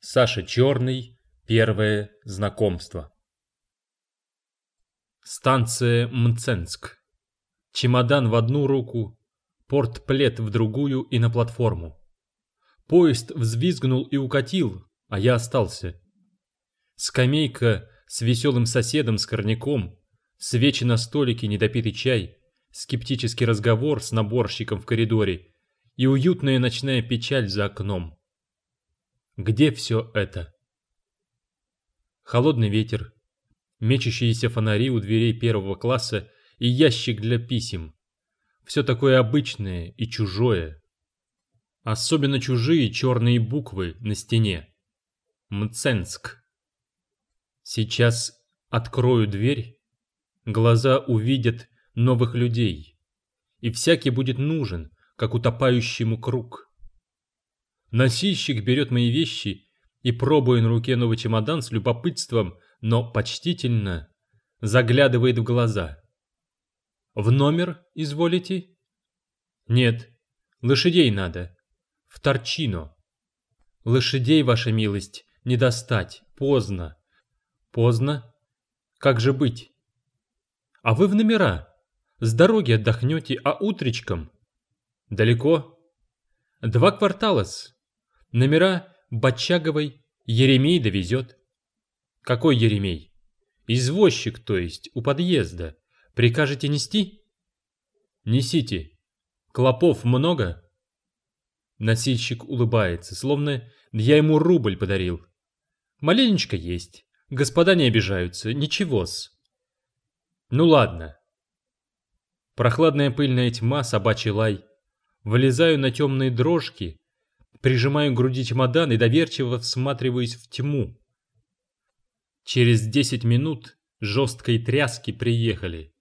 Саша Черный. Первое знакомство. Станция Мценск. Чемодан в одну руку, портплет в другую и на платформу. Поезд взвизгнул и укатил, а я остался. Скамейка с веселым соседом скорняком, свечи на столике, недопитый чай, скептический разговор с наборщиком в коридоре и уютная ночная печаль за окном. Где все это? Холодный ветер, мечущиеся фонари у дверей первого класса и ящик для писем. Все такое обычное и чужое. Особенно чужие черные буквы на стене. Мценск. Сейчас открою дверь, глаза увидят новых людей, и всякий будет нужен, как утопающему круг. Носильщик берет мои вещи и, пробуя на руке новый чемодан, с любопытством, но почтительно, заглядывает в глаза. «В номер, изволите?» «Нет, лошадей надо. В Торчино». «Лошадей, ваша милость, не достать, поздно». «Поздно? Как же быть?» «А вы в номера. С дороги отдохнете, а утречком?» «Далеко?» «2 квартала-с. Номера Бочаговой Еремей довезет». «Какой Еремей?» «Извозчик, то есть, у подъезда. Прикажете нести?» «Несите. Клопов много?» Носильщик улыбается, словно я ему рубль подарил. «Маленечко есть. Господа не обижаются. Ничего-с». «Ну ладно». Прохладная пыльная тьма, собачий лай. Вылезаю на темные дрожки, прижимаю к груди чемодан и доверчиво всматриваюсь в тьму. Через 10 минут жесткой тряски приехали.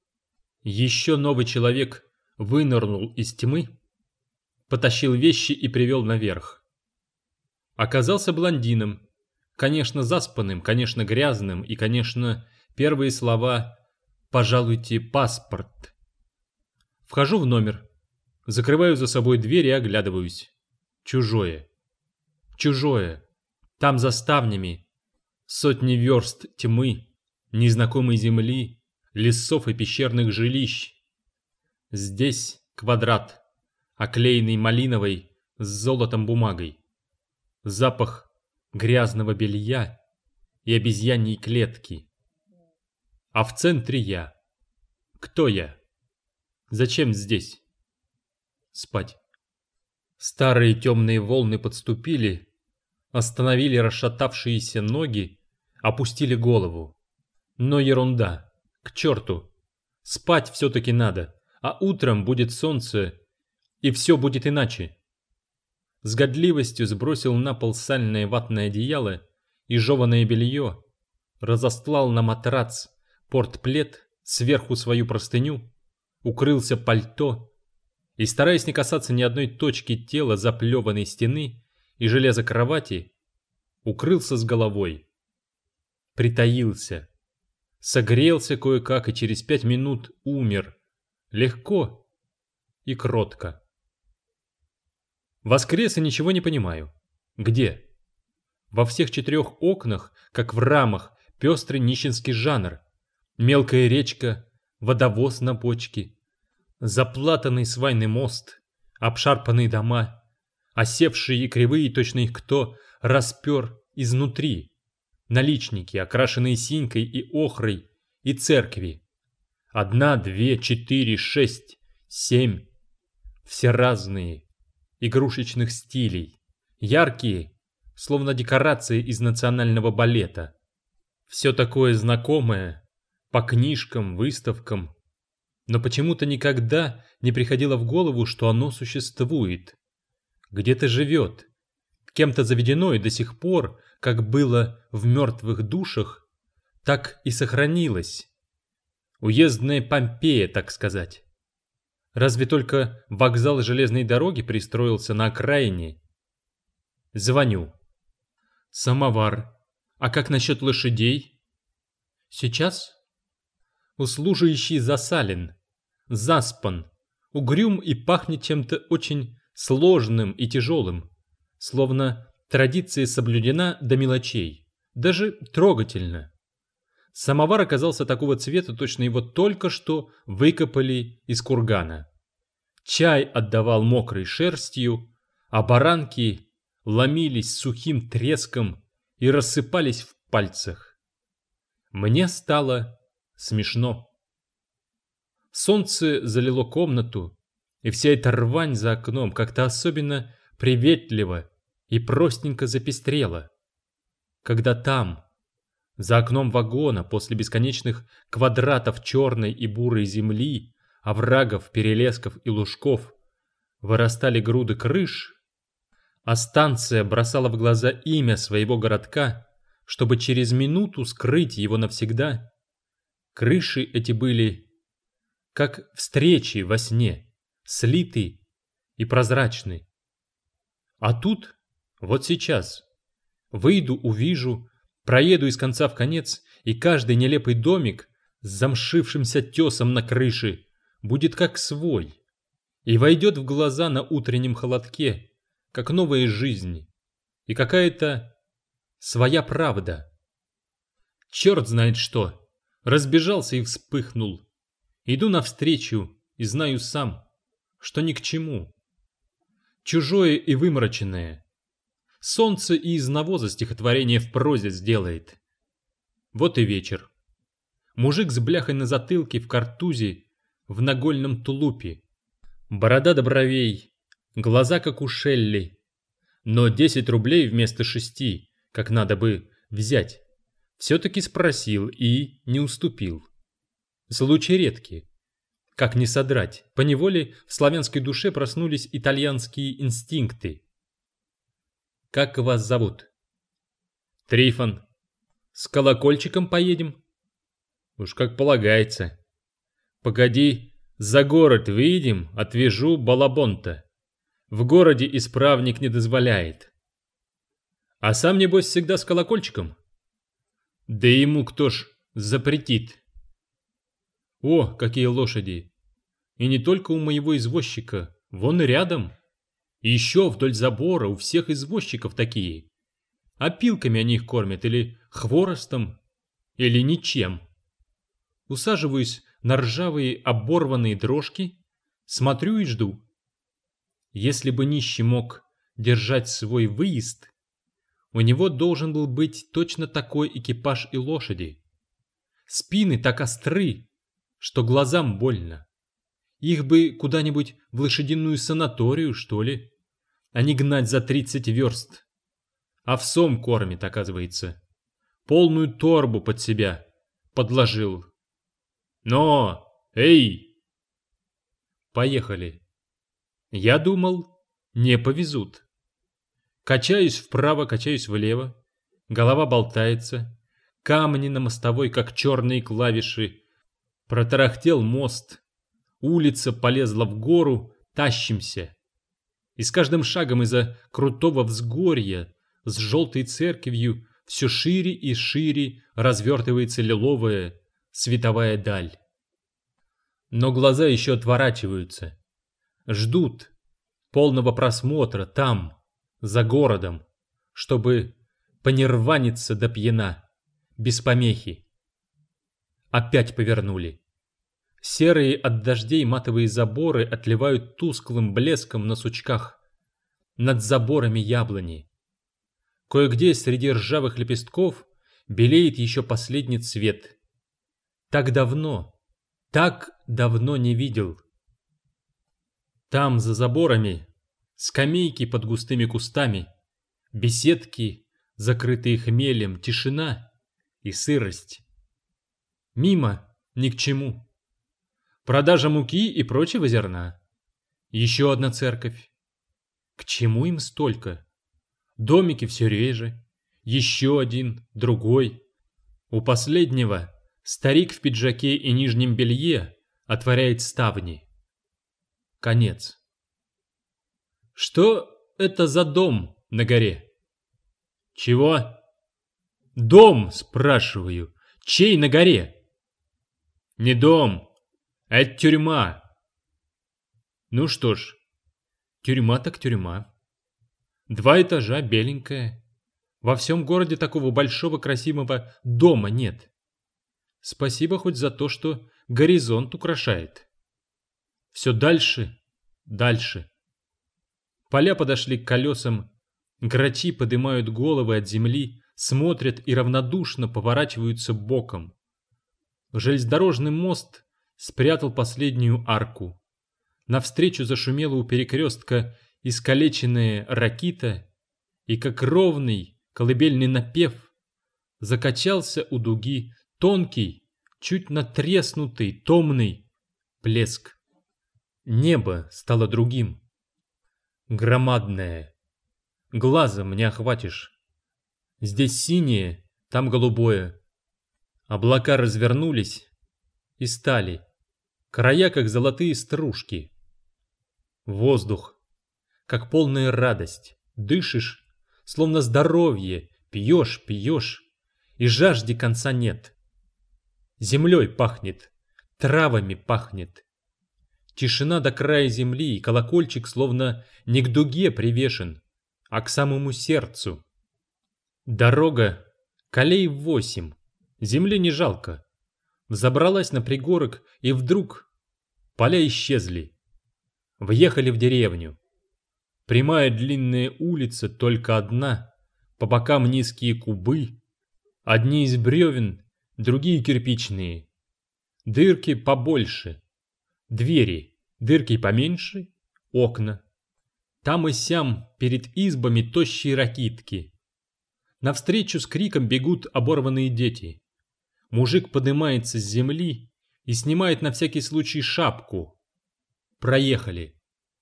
Еще новый человек вынырнул из тьмы, потащил вещи и привел наверх. Оказался блондином, конечно заспанным, конечно грязным и, конечно, первые слова «пожалуйте паспорт». Вхожу в номер, закрываю за собой дверь и оглядываюсь. Чужое. Чужое. Там за ставнями сотни верст тьмы, незнакомой земли, лесов и пещерных жилищ. Здесь квадрат, оклеенный малиновой с золотом бумагой. Запах грязного белья и обезьяньей клетки. А в центре я. Кто я? Зачем здесь? Спать. Старые темные волны подступили, остановили расшатавшиеся ноги, опустили голову. Но ерунда. К черту. Спать все-таки надо, а утром будет солнце, и все будет иначе. С годливостью сбросил на пол сальное ватное одеяло и жеваное белье, разостлал на матрац портплет, сверху свою простыню, укрылся пальто и, стараясь не касаться ни одной точки тела заплеванной стены и железа кровати, укрылся с головой. Притаился. Согрелся кое-как и через 5 минут умер. Легко и кротко. Воскрес и ничего не понимаю. Где? Во всех 4 окнах, как в рамах, пестрый нищенский жанр. Мелкая речка, водовоз на бочке, заплатанный свайный мост, обшарпанные дома, осевшие и кривые, точно их кто распер изнутри, наличники, окрашенные синькой и охрой, и церкви. 1, 2, 4, 6, 7. Все разные, игрушечных стилей, яркие, словно декорации из национального балета. Все такое знакомое, по книжкам, выставкам, но почему-то никогда не приходило в голову, что оно существует. Где-то живет, кем-то заведено и до сих пор, как было в мертвых душах, так и сохранилось. Уездная Помпея, так сказать. Разве только вокзал железной дороги пристроился на окраине. Звоню. Самовар. А как насчет лошадей? Сейчас? Услужающий засален, заспан, угрюм и пахнет чем-то очень сложным и тяжелым, словно традиция соблюдена до мелочей, даже трогательно. Самовар оказался такого цвета, точно его только что выкопали из кургана. Чай отдавал мокрой шерстью, а баранки ломились сухим треском и рассыпались в пальцах. Мне стало смешно. Солнце залило комнату, и вся эта рвань за окном как-то особенно приветливо и простенько запестрела. Когда там, за окном вагона, после бесконечных квадратов черной и бурой земли, оврагов, перелесков и лужков, вырастали груды крыш, а станция бросала в глаза имя своего городка, чтобы через минуту скрыть его навсегда, крыши эти были как встречи во сне, слиты и прозрачны. А тут, вот сейчас, выйду, увижу, проеду из конца в конец, и каждый нелепый домик с замшившимся тесом на крыше будет как свой, и войдет в глаза на утреннем холодке, как новая жизнь, и какая-то своя правда. Черт знает что, разбежался и вспыхнул. Иду навстречу и знаю сам, что ни к чему. Чужое и вымороченное. Солнце и из навоза стихотворение в прозе сделает. Вот и вечер. Мужик с бляхой на затылке в картузе, в нагольном тулупе. Борода до бровей, глаза как у Шелли. Но 10 рублей вместо 6, как надо бы взять, все-таки спросил и не уступил. Случаи редки. Как не содрать? Поневоле в славянской душе проснулись итальянские инстинкты. Как вас зовут? Трифон. С колокольчиком поедем? Уж как полагается. Погоди, за город выйдем, отвяжу балабон-то. В городе исправник не дозволяет. А сам, небось, всегда с колокольчиком? Да ему кто ж запретит? О, какие лошади! И не только у моего извозчика, вон рядом. И еще вдоль забора у всех извозчиков такие. Опилками они их кормят, или хворостом, или ничем. Усаживаюсь на ржавые оборванные дрожки, смотрю и жду. Если бы нищий мог держать свой выезд, у него должен был быть точно такой экипаж и лошади. Спины так остры, что глазам больно. Их бы куда-нибудь в лошадиную санаторию, что ли, а не гнать за 30 верст. Овсом кормит, оказывается. Полную торбу под себя подложил. Но, эй! Поехали. Я думал, не повезут. Качаюсь вправо, качаюсь влево. Голова болтается. Камни на мостовой, как черные клавиши. Протарахтел мост. Улица полезла в гору, тащимся. И с каждым шагом из-за крутого взгорья с желтой церковью все шире и шире развертывается лиловая световая даль. Но глаза еще отворачиваются. Ждут полного просмотра там, за городом, чтобы понерваниться до пьяна, без помехи. Опять повернули. Серые от дождей матовые заборы отливают тусклым блеском на сучках. Над заборами яблони. Кое-где среди ржавых лепестков белеет еще последний цвет. Так давно не видел. Там, за заборами, скамейки под густыми кустами, беседки, закрытые хмелем, тишина и сырость. Мимо ни к чему. Продажа муки и прочего зерна. Еще одна церковь. К чему им столько? Домики все реже. Еще один, другой. У последнего старик в пиджаке и нижнем белье отворяет ставни. Конец. Что это за дом на горе? Чего? Дом, спрашиваю. Чей на горе? Не дом. Это тюрьма. Ну что ж, тюрьма так тюрьма. 2 этажа, беленькая. Во всем городе такого большого красивого дома нет. Спасибо хоть за то, что горизонт украшает. Все дальше, дальше. Поля подошли к колесам, грачи поднимают головы от земли, смотрят и равнодушно поворачиваются боком. Железнодорожный мост спрятал последнюю арку. Навстречу зашумела у перекрестка искалеченная ракита, и как ровный колыбельный напев закачался у дуги тонкий, чуть натреснутый, томный плеск. Небо стало другим. Громадное. Глазом не охватишь. Здесь синее, там голубое. Облака развернулись и стали. Края, как золотые стружки. Воздух, как полная радость. Дышишь, словно здоровье. Пьешь, пьешь, и жажде конца нет. Землей пахнет, травами пахнет. Тишина до края земли, и колокольчик словно не к дуге привешен, а к самому сердцу. Дорога, колей 8, земли не жалко. Взобралась на пригорок, и вдруг поля исчезли. Въехали в деревню. Прямая длинная улица, только одна, по бокам низкие кубы, одни из бревен, другие кирпичные. Дырки побольше. Двери, дырки поменьше, окна. Там и сям перед избами тощие ракитки. Навстречу с криком бегут оборванные дети. Мужик поднимается с земли и снимает на всякий случай шапку. Проехали.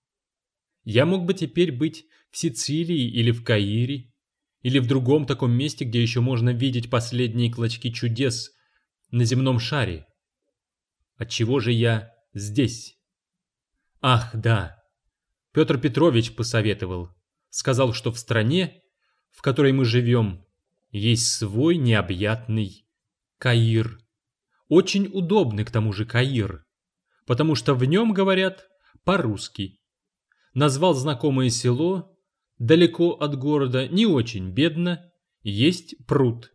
Я мог бы теперь быть в Сицилии или в Каире, или в другом таком месте, где еще можно видеть последние клочки чудес на земном шаре. Отчего же я здесь? Ах, да. Петр Петрович посоветовал. Сказал, что в стране, в которой мы живем, есть свой необъятный Каир. Очень удобный, к тому же, Каир, потому что в нем говорят по-русски. Назвал знакомое село, далеко от города, не очень бедно, есть пруд.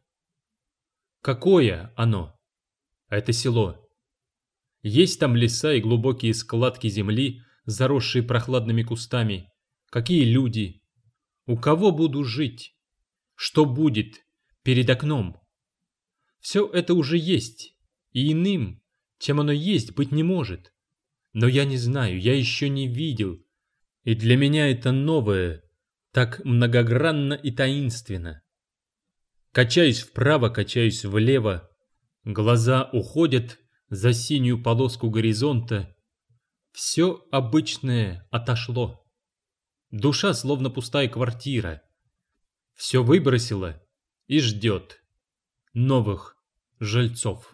Какое оно? Это село. Есть там леса и глубокие складки земли, заросшие прохладными кустами. Какие люди? У кого буду жить? Что будет перед окном? Все это уже есть, и иным, чем оно есть, быть не может. Но я не знаю, я еще не видел, и для меня это новое, так многогранно и таинственно. Качаюсь вправо, качаюсь влево, глаза уходят за синюю полоску горизонта. Все обычное отошло. Душа словно пустая квартира. Все выбросила и ждет новых жильцов.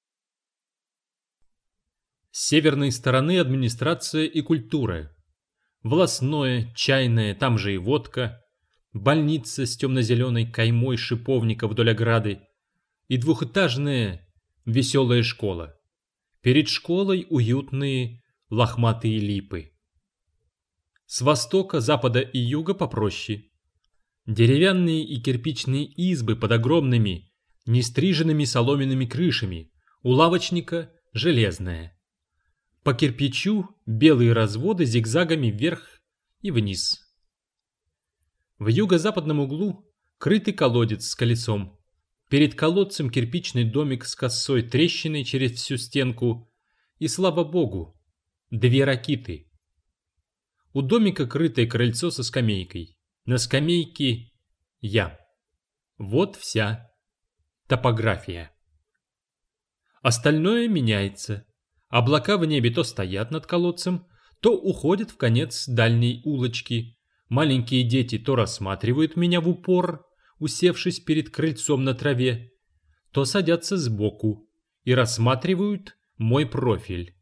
С северной стороны администрация и культура. Волосное, чайное, там же и водка, больница с темно-зеленой каймой шиповника вдоль ограды и двухэтажная веселая школа. Перед школой уютные лохматые липы. С востока, запада и юга попроще. Деревянные и кирпичные избы под огромными, нестриженными соломенными крышами, у лавочника железная. По кирпичу белые разводы зигзагами вверх и вниз. В юго-западном углу крытый колодец с колесом. Перед колодцем кирпичный домик с косой трещиной через всю стенку. И, слава богу, 2 ракиты. У домика крытое крыльцо со скамейкой. На скамейке я. Вот вся топография. Остальное меняется. Облака в небе то стоят над колодцем, то уходят в конец дальней улочки. Маленькие дети то рассматривают меня в упор, усевшись перед крыльцом на траве, то садятся сбоку и рассматривают мой профиль.